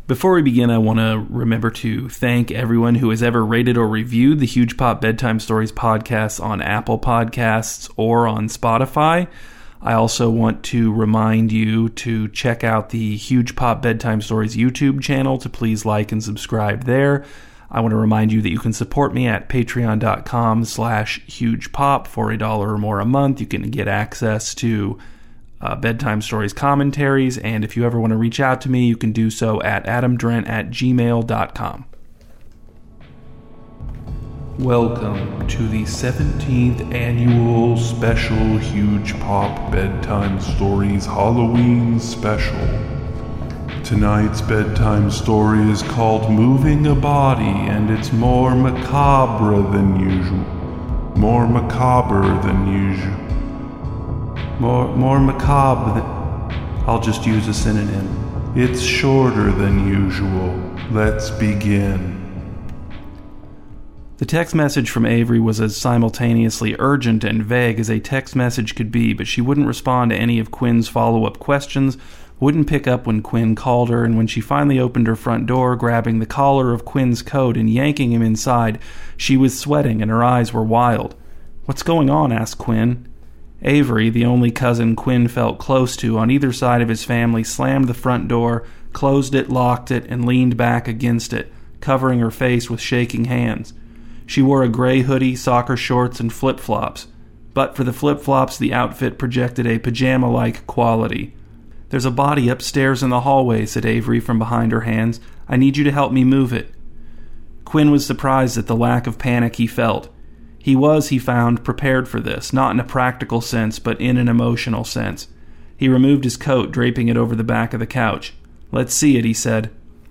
Before we begin, I want to remember to thank everyone who has ever rated or reviewed the Huge Pop Bedtime Stories podcast on Apple Podcasts or on Spotify. I also want to remind you to check out the Huge Pop Bedtime Stories YouTube channel to please like and subscribe there. I want to remind you that you can support me at patreon.com/hugepop for $1 or more a month. You can get access to Bedtime Stories commentaries, and if you ever want to reach out to me, you can do so at adamdrent@gmail.com. Welcome to the 17th annual special Huge Pop Bedtime Stories Halloween special. Tonight's bedtime story is called Moving a Body, and it's more macabre than usual. More macabre than usual. More macabre than... I'll just use a synonym. It's shorter than usual. Let's begin. The text message from Avery was as simultaneously urgent and vague as a text message could be, but she wouldn't respond to any of Quinn's follow-up questions, wouldn't pick up when Quinn called her, and when she finally opened her front door, grabbing the collar of Quinn's coat and yanking him inside, she was sweating and her eyes were wild. "What's going on?" asked Quinn. Avery, the only cousin Quinn felt close to on either side of his family, slammed the front door, closed it, locked it, and leaned back against it, covering her face with shaking hands. She wore a gray hoodie, soccer shorts, and flip-flops. But for the flip-flops, the outfit projected a pajama-like quality. "There's a body upstairs in the hallway," said Avery from behind her hands. "I need you to help me move it." Quinn was surprised at the lack of panic he felt. He was, he found, prepared for this, not in a practical sense, but in an emotional sense. He removed his coat, draping it over the back of the couch. "Let's see it," he said.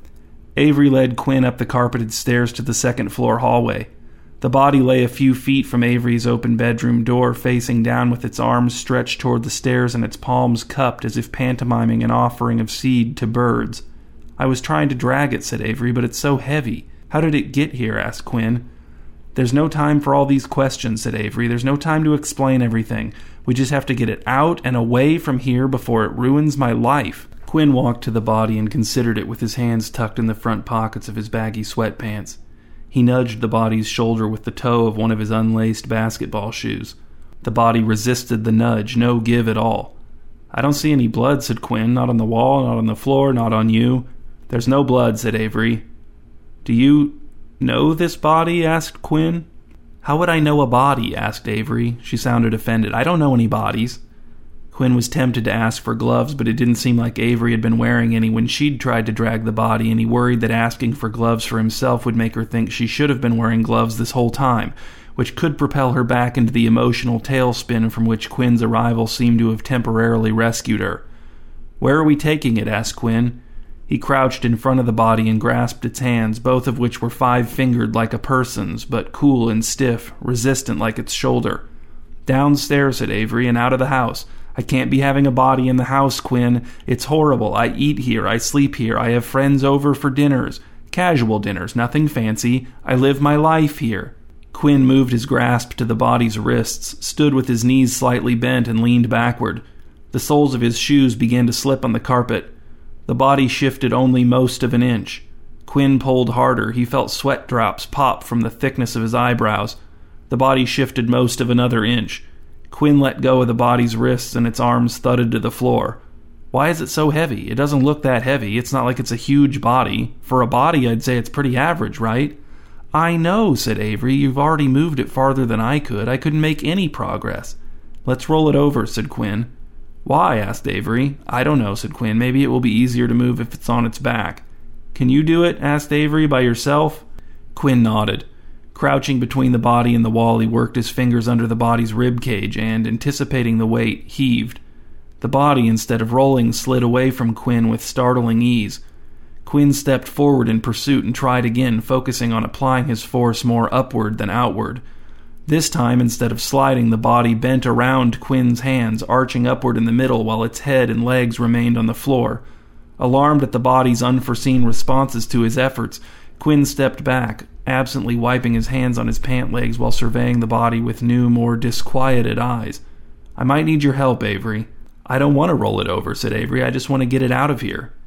Avery led Quinn up the carpeted stairs to the second-floor hallway. The body lay a few feet from Avery's open bedroom door, facing down with its arms stretched toward the stairs and its palms cupped as if pantomiming an offering of seed to birds. "I was trying to drag it," said Avery, "but it's so heavy. How did it get here?" asked Quinn. "There's no time for all these questions," said Avery. "There's no time to explain everything. We just have to get it out and away from here before it ruins my life." Quinn walked to the body and considered it with his hands tucked in the front pockets of his baggy sweatpants. He nudged the body's shoulder with the toe of one of his unlaced basketball shoes. The body resisted the nudge, no give at all. "I don't see any blood," said Quinn. "Not on the wall, not on the floor, not on you." "There's no blood," said Avery. "Do you know this body?" asked Quinn. "How would I know a body?" asked Avery. She sounded offended. "I don't know any bodies." Quinn was tempted to ask for gloves, but it didn't seem like Avery had been wearing any when she'd tried to drag the body, and he worried that asking for gloves for himself would make her think she should have been wearing gloves this whole time, which could propel her back into the emotional tailspin from which Quinn's arrival seemed to have temporarily rescued her. "Where are we taking it?" asked Quinn. He crouched in front of the body and grasped its hands, both of which were five-fingered like a person's, but cool and stiff, resistant like its shoulder. "Downstairs," said Avery, "and out of the house. I can't be having a body in the house, Quinn. It's horrible. I eat here. I sleep here. I have friends over for dinners. Casual dinners, nothing fancy. I live my life here." Quinn moved his grasp to the body's wrists, stood with his knees slightly bent, and leaned backward. The soles of his shoes began to slip on the carpet. The body shifted only most of an inch. Quinn pulled harder. He felt sweat drops pop from the thickness of his eyebrows. The body shifted most of another inch. Quinn let go of the body's wrists and its arms thudded to the floor. "Why is it so heavy? It doesn't look that heavy. It's not like it's a huge body. For a body, I'd say it's pretty average, right?" "I know," said Avery. "You've already moved it farther than I could. I couldn't make any progress." "Let's roll it over," said Quinn. "Why?" asked Avery. "I don't know," said Quinn. "Maybe it will be easier to move if it's on its back." "Can you do it?" asked Avery. "By yourself?" Quinn nodded. Crouching between the body and the wall, he worked his fingers under the body's rib cage and, anticipating the weight, heaved. The body, instead of rolling, slid away from Quinn with startling ease. Quinn stepped forward in pursuit and tried again, focusing on applying his force more upward than outward. This time, instead of sliding, the body bent around Quinn's hands, arching upward in the middle while its head and legs remained on the floor. Alarmed at the body's unforeseen responses to his efforts, Quinn stepped back, absently wiping his hands on his pant legs while surveying the body with new, more disquieted eyes. "I might need your help, Avery." "I don't want to roll it over," said Avery. "I just want to get it out of here."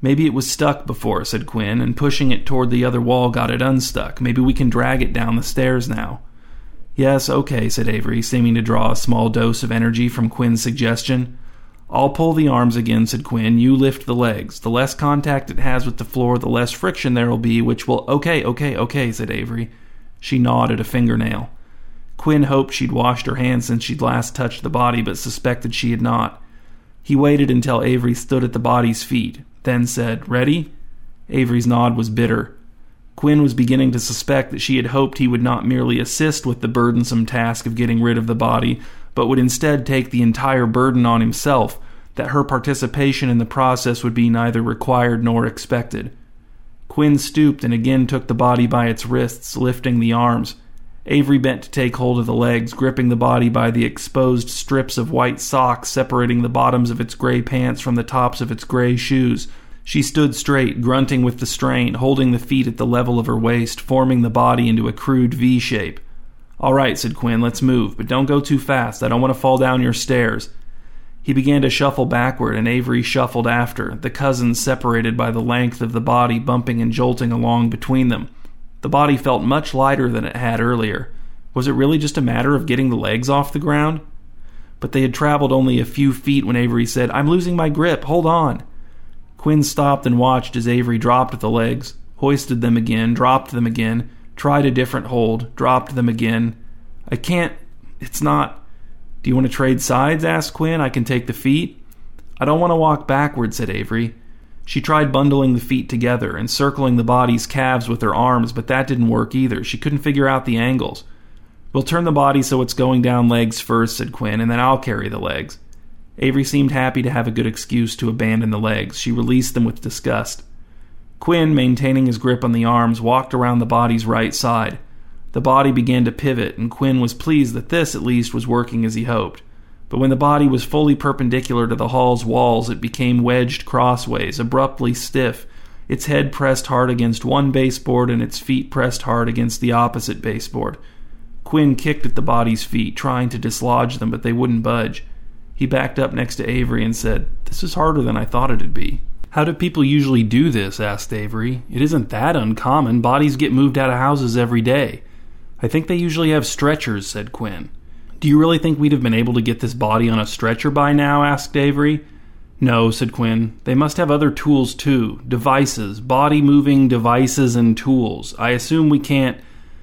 Maybe it was stuck before, said Quinn, and pushing it toward the other wall got it unstuck. Maybe we can drag it down the stairs now. Yes, okay, said Avery, seeming to draw a small dose of energy from Quinn's suggestion. I'll pull the arms again, said Quinn. You lift the legs. The less contact it has with the floor, the less friction there'll be, which will... Okay, said Avery. She gnawed at a fingernail. Quinn hoped she'd washed her hands since she'd last touched the body, but suspected she had not. He waited until Avery stood at the body's feet, then said, Ready? Avery's nod was bitter. Quinn was beginning to suspect that she had hoped he would not merely assist with the burdensome task of getting rid of the body, but would instead take the entire burden on himself, that her participation in the process would be neither required nor expected. Quinn stooped and again took the body by its wrists, lifting the arms. Avery bent to take hold of the legs, gripping the body by the exposed strips of white socks separating the bottoms of its gray pants from the tops of its gray shoes. She stood straight, grunting with the strain, holding the feet at the level of her waist, forming the body into a crude V shape. All right, said Quinn, let's move, but don't go too fast. I don't want to fall down your stairs. He began to shuffle backward, and Avery shuffled after, the cousins separated by the length of the body bumping and jolting along between them. The body felt much lighter than it had earlier. Was it really just a matter of getting the legs off the ground? But they had traveled only a few feet when Avery said, I'm losing my grip, hold on. Quinn stopped and watched as Avery dropped the legs, hoisted them again, dropped them again, tried a different hold, dropped them again. I can't... It's not... Do you want to trade sides? Asked Quinn. I can take the feet. I don't want to walk backward, said Avery. She tried bundling the feet together, encircling the body's calves with her arms, but that didn't work either. She couldn't figure out the angles. We'll turn the body so it's going down legs first, said Quinn, and then I'll carry the legs. Avery seemed happy to have a good excuse to abandon the legs. She released them with disgust. Quinn, maintaining his grip on the arms, walked around the body's right side. The body began to pivot, and Quinn was pleased that this, at least, was working as he hoped. But when the body was fully perpendicular to the hall's walls, it became wedged crossways, abruptly stiff, its head pressed hard against one baseboard and its feet pressed hard against the opposite baseboard. Quinn kicked at the body's feet, trying to dislodge them, but they wouldn't budge. He backed up next to Avery and said, This is harder than I thought it'd be. How do people usually do this? Asked Avery. It isn't that uncommon. Bodies get moved out of houses every day. I think they usually have stretchers, said Quinn. Do you really think we'd have been able to get this body on a stretcher by now? Asked Avery. No, said Quinn. They must have other tools too. Devices. Body-moving devices and tools. I assume we can't...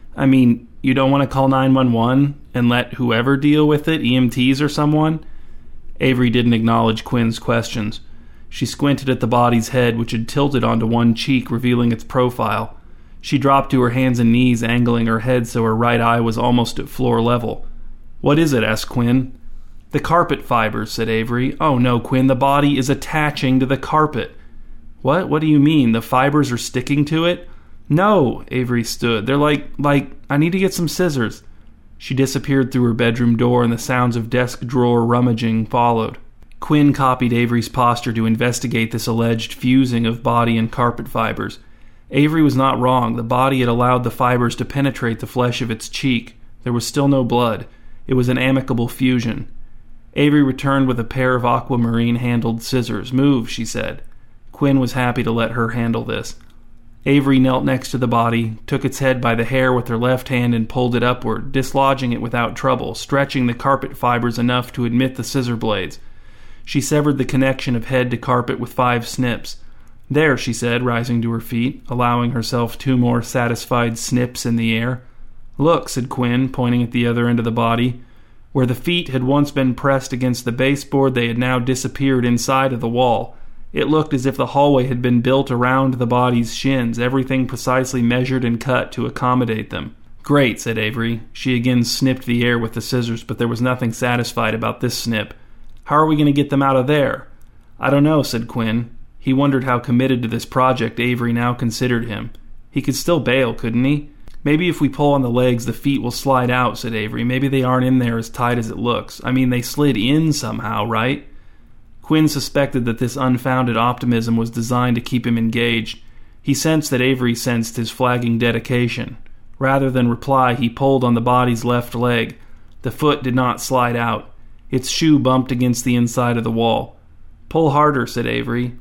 you don't want to call 911 and let whoever deal with it, EMTs or someone? Avery didn't acknowledge Quinn's questions. She squinted at the body's head, which had tilted onto one cheek, revealing its profile. She dropped to her hands and knees, angling her head so her right eye was almost at floor level. What is it? Asked Quinn. The carpet fibers, said Avery. Oh no, Quinn, the body is attaching to the carpet. What? What do you mean? The fibers are sticking to it? No, Avery stood. They're like, I need to get some scissors. She disappeared through her bedroom door, and the sounds of desk drawer rummaging followed. Quinn copied Avery's posture to investigate this alleged fusing of body and carpet fibers. Avery was not wrong. The body had allowed the fibers to penetrate the flesh of its cheek. There was still no blood. It was an amicable fusion. Avery returned with a pair of aquamarine-handled scissors. Move, she said. Quinn was happy to let her handle this. Avery knelt next to the body, took its head by the hair with her left hand and pulled it upward, dislodging it without trouble, stretching the carpet fibers enough to admit the scissor blades. She severed the connection of head to carpet with 5 snips. There, she said, rising to her feet, allowing herself 2 more satisfied snips in the air. Look, said Quinn, pointing at the other end of the body. Where the feet had once been pressed against the baseboard, they had now disappeared inside of the wall. It looked as if the hallway had been built around the body's shins, everything precisely measured and cut to accommodate them. Great, said Avery. She again snipped the air with the scissors, but there was nothing satisfied about this snip. How are we going to get them out of there? I don't know, said Quinn. He wondered how committed to this project Avery now considered him. He could still bail, couldn't he? Maybe if we pull on the legs, the feet will slide out, said Avery. Maybe they aren't in there as tight as it looks. They slid in somehow, right? Quinn suspected that this unfounded optimism was designed to keep him engaged. He sensed that Avery sensed his flagging dedication. Rather than reply, he pulled on the body's left leg. The foot did not slide out. Its shoe bumped against the inside of the wall. Pull harder, said Avery.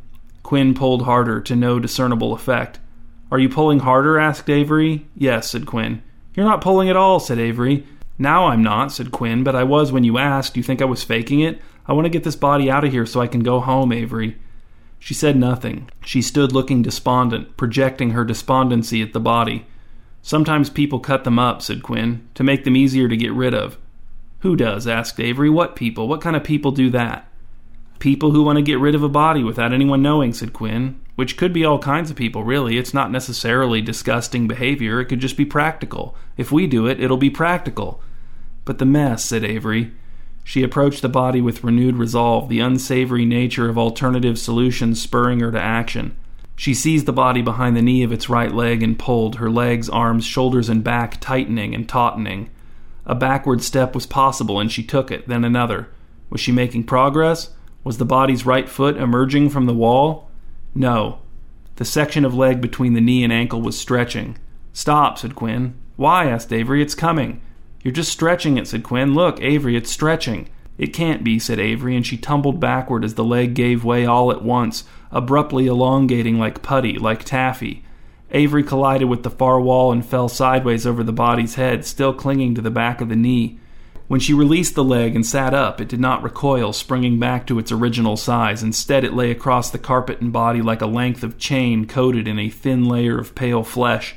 Quinn pulled harder, to no discernible effect. "Are you pulling harder?" asked Avery. "Yes," said Quinn. "You're not pulling at all," said Avery. "Now I'm not," said Quinn, "but I was when you asked. You think I was faking it? I want to get this body out of here so I can go home, Avery." She said nothing. She stood looking despondent, projecting her despondency at the body. "Sometimes people cut them up," said Quinn, "to make them easier to get rid of." "Who does?" asked Avery. "What people? What kind of people do that?" "People who want to get rid of a body without anyone knowing," said Quinn. "Which could be all kinds of people, really. It's not necessarily disgusting behavior. It could just be practical. If we do it, it'll be practical." "But the mess," said Avery. She approached the body with renewed resolve, the unsavory nature of alternative solutions spurring her to action. She seized the body behind the knee of its right leg and pulled, her legs, arms, shoulders, and back tightening and tautening. A backward step was possible, and she took it, then another. Was she making progress? Was the body's right foot emerging from the wall? No. The section of leg between the knee and ankle was stretching. "Stop," said Quinn. "Why?" asked Avery. "It's coming." "You're just stretching it," said Quinn. "Look, Avery, it's stretching." "It can't be," said Avery, and she tumbled backward as the leg gave way all at once, abruptly elongating like putty, like taffy. Avery collided with the far wall and fell sideways over the body's head, still clinging to the back of the knee. When she released the leg and sat up, it did not recoil, springing back to its original size. Instead, it lay across the carpet and body like a length of chain coated in a thin layer of pale flesh.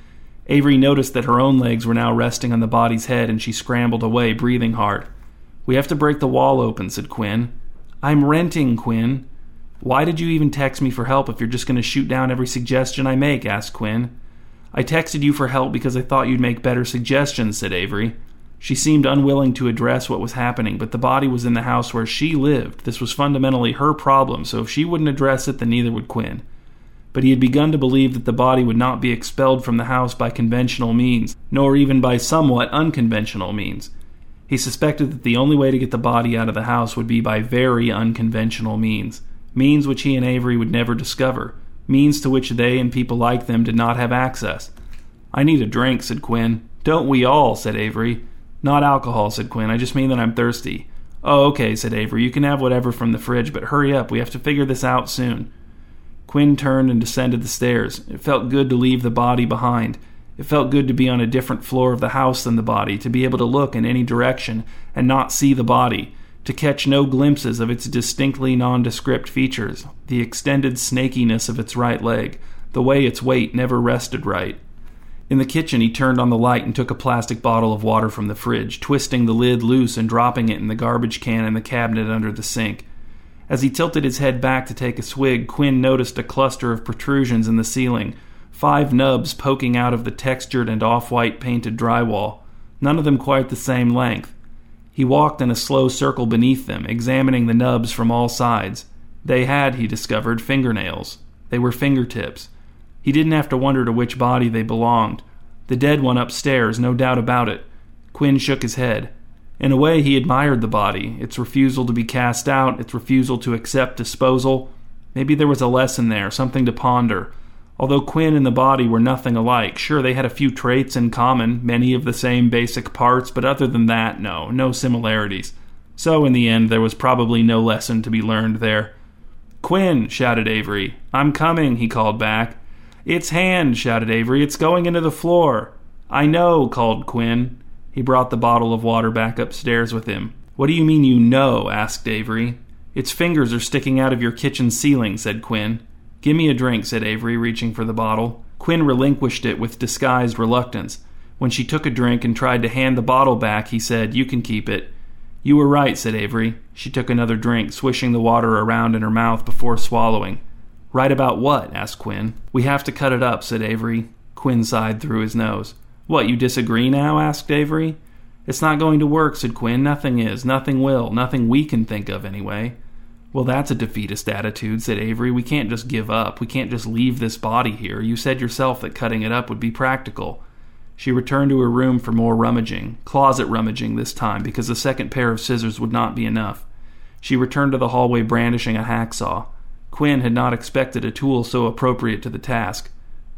Avery noticed that her own legs were now resting on the body's head, and she scrambled away, breathing hard. "We have to break the wall open," said Quinn. "I'm renting, Quinn." "Why did you even text me for help if you're just going to shoot down every suggestion I make?" asked Quinn. "I texted you for help because I thought you'd make better suggestions," said Avery. She seemed unwilling to address what was happening, but the body was in the house where she lived. This was fundamentally her problem, so if she wouldn't address it, then neither would Quinn. But he had begun to believe that the body would not be expelled from the house by conventional means, nor even by somewhat unconventional means. He suspected that the only way to get the body out of the house would be by very unconventional means which he and Avery would never discover, means to which they and people like them did not have access. "I need a drink," said Quinn. "Don't we all?" said Avery. "Not alcohol," said Quinn. "I just mean that I'm thirsty." "Oh, okay," said Avery. "You can have whatever from the fridge, but hurry up. We have to figure this out soon." Quinn turned and descended the stairs. It felt good to leave the body behind. It felt good to be on a different floor of the house than the body, to be able to look in any direction and not see the body, to catch no glimpses of its distinctly nondescript features, the extended snakiness of its right leg, the way its weight never rested right. In the kitchen, he turned on the light and took a plastic bottle of water from the fridge, twisting the lid loose and dropping it in the garbage can in the cabinet under the sink. As he tilted his head back to take a swig, Quinn noticed a cluster of protrusions in the ceiling, 5 nubs poking out of the textured and off-white painted drywall, none of them quite the same length. He walked in a slow circle beneath them, examining the nubs from all sides. They had, he discovered, fingernails. They were fingertips. He didn't have to wonder to which body they belonged. The dead one upstairs, no doubt about it. Quinn shook his head. In a way, he admired the body, its refusal to be cast out, its refusal to accept disposal. Maybe there was a lesson there, something to ponder. Although Quinn and the body were nothing alike, sure, they had a few traits in common, many of the same basic parts, but other than that, no similarities. So, in the end, there was probably no lesson to be learned there. "Quinn!" shouted Avery. "I'm coming," he called back. "It's Hand!" shouted Avery. "It's going into the floor." "I know," called Quinn. He brought the bottle of water back upstairs with him. "What do you mean you know?" asked Avery. "Its fingers are sticking out of your kitchen ceiling," said Quinn. "Give me a drink," said Avery, reaching for the bottle. Quinn relinquished it with disguised reluctance. When she took a drink and tried to hand the bottle back, he said, "You can keep it." "You were right," said Avery. She took another drink, swishing the water around in her mouth before swallowing. "Right about what?" asked Quinn. "We have to cut it up," said Avery. Quinn sighed through his nose. "What, you disagree now?" asked Avery. "It's not going to work," said Quinn. "Nothing is. Nothing will. Nothing we can think of, anyway." "Well, that's a defeatist attitude," said Avery. "We can't just give up. We can't just leave this body here. You said yourself that cutting it up would be practical." She returned to her room for more rummaging, closet rummaging this time, because a second pair of scissors would not be enough. She returned to the hallway brandishing a hacksaw. Quinn had not expected a tool so appropriate to the task.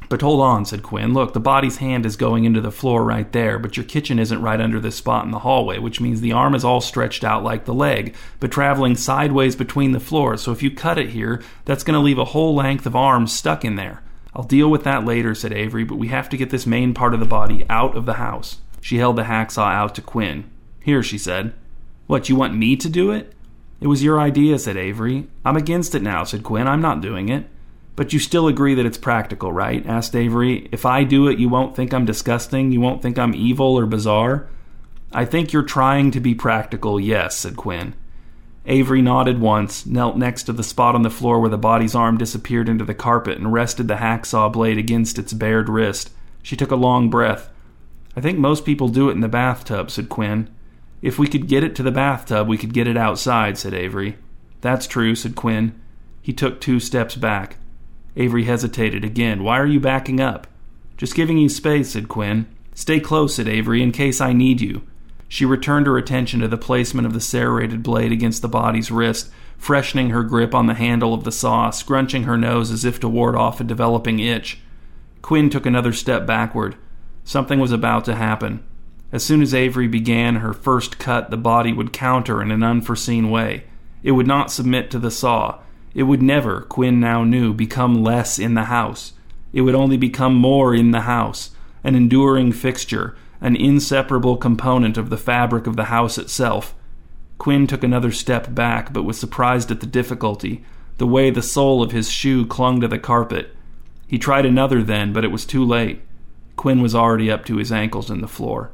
But hold on, said Quinn. Look, the body's hand is going into the floor right there, but your kitchen isn't right under this spot in the hallway, which means the arm is all stretched out like the leg, but traveling sideways between the floors. So if you cut it here, that's going to leave a whole length of arm stuck in there. I'll deal with that later, said Avery, but we have to get this main part of the body out of the house. She held the hacksaw out to Quinn. Here, she said. What, you want me to do it? It was your idea, said Avery. I'm against it now, said Quinn. I'm not doing it. But you still agree that it's practical, right? Asked Avery. If I do it, you won't think I'm disgusting? You won't think I'm evil or bizarre? I think you're trying to be practical, yes, said Quinn. Avery nodded once, knelt next to the spot on the floor where the body's arm disappeared into the carpet and rested the hacksaw blade against its bared wrist. She took a long breath. I think most people do it in the bathtub, said Quinn. If we could get it to the bathtub, we could get it outside, said Avery. That's true, said Quinn. He took 2 steps back. Avery hesitated again. Why are you backing up? Just giving you space, said Quinn. Stay close, said Avery, in case I need you. She returned her attention to the placement of the serrated blade against the body's wrist, freshening her grip on the handle of the saw, scrunching her nose as if to ward off a developing itch. Quinn took another step backward. Something was about to happen. As soon as Avery began her first cut, the body would counter in an unforeseen way. It would not submit to the saw. It would never, Quinn now knew, become less in the house. It would only become more in the house, an enduring fixture, an inseparable component of the fabric of the house itself. Quinn took another step back, but was surprised at the difficulty, the way the sole of his shoe clung to the carpet. He tried another then, but it was too late. Quinn was already up to his ankles in the floor.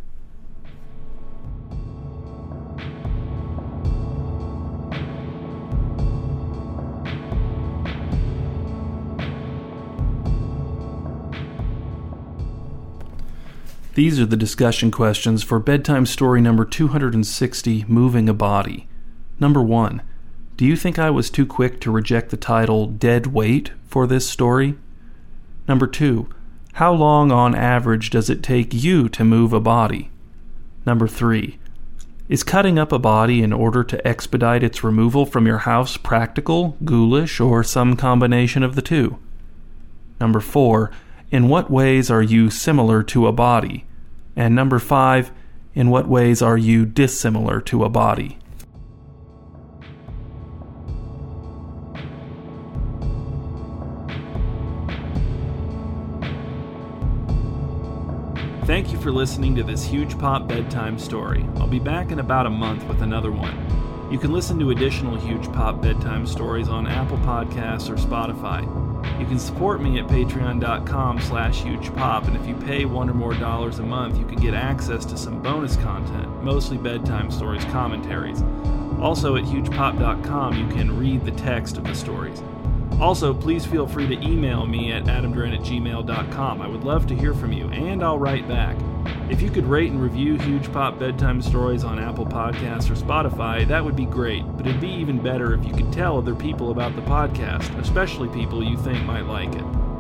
These are the discussion questions for bedtime story number 260, Moving a Body. Number 1. Do you think I was too quick to reject the title Dead Weight for this story? Number 2. How long on average does it take you to move a body? Number 3. Is cutting up a body in order to expedite its removal from your house practical, ghoulish, or some combination of the two? Number 4. In what ways are you similar to a body? And number 5, in what ways are you dissimilar to a body? Thank you for listening to this Huge Pop bedtime story. I'll be back in about a month with another one. You can listen to additional Huge Pop bedtime stories on Apple Podcasts or Spotify. You can support me at patreon.com/hugepop, and if you pay $1 or more a month, you can get access to some bonus content, mostly bedtime stories commentaries. Also at hugepop.com, you can read the text of the stories. Also, please feel free to email me at adamduran@gmail.com. I would love to hear from you, and I'll write back. If you could rate and review Huge Pop bedtime stories on Apple Podcasts or Spotify, that would be great, but it'd be even better if you could tell other people about the podcast, especially people you think might like it.